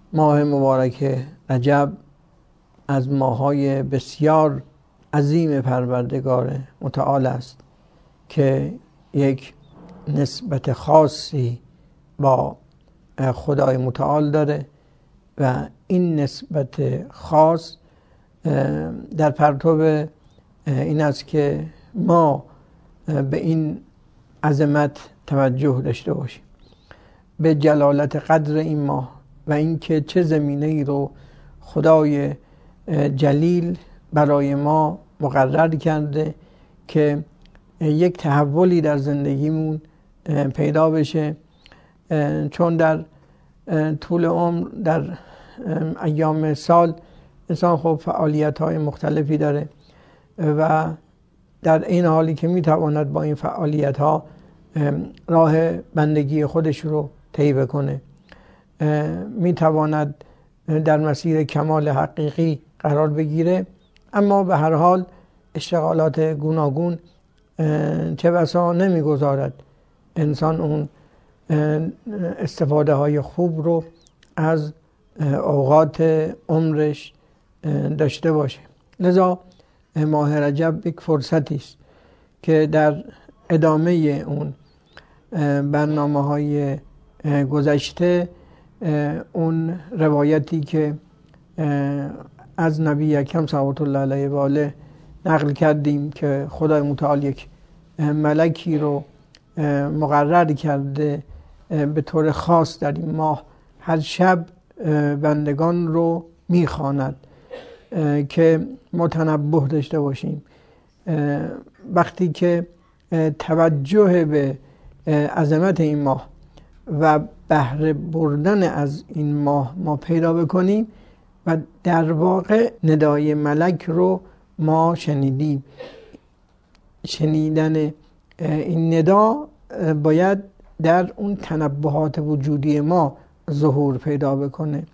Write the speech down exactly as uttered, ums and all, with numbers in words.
ماه مبارک رجب از ماه‌های بسیار عظیم پروردگار متعال است که یک نسبت خاصی با خدای متعال داره و این نسبت خاص در پرتو این است که ما به این عظمت توجه داشته باشیم، به جلالت قدر این ماه و اینکه چه زمینه‌ای رو خدای جلیل برای ما مقرر کرده که یک تحولی در زندگیمون پیدا بشه. چون در طول عمر، در ایام سال، انسان خب فعالیت‌های مختلفی داره و در این حالی که میتواند با این فعالیت‌ها راه بندگی خودش رو طی بکنه، میتواند در مسیر کمال حقیقی قرار بگیره، اما به هر حال اشتغالات گوناگون چه بسا نمیگذارد انسان اون استفاده های خوب رو از اوقات عمرش داشته باشه. لذا ماه رجب یک فرصتی است که در ادامه اون برنامه های گذشته اون روایتی که از نبی اکرم صلوات الله علیه و آله نقل کردیم که خدای متعال یک ملکی رو مقرر کرده به طور خاص در این ماه هر شب بندگان رو میخواند که متنبه داشته باشیم. وقتی که توجه به عظمت این ماه و بهره بردن از این ماه ما پیدا بکنیم و در واقع ندای ملک رو ما شنیدیم، شنیدن این ندا باید در اون تنبهات وجودی ما ظهور پیدا بکنه.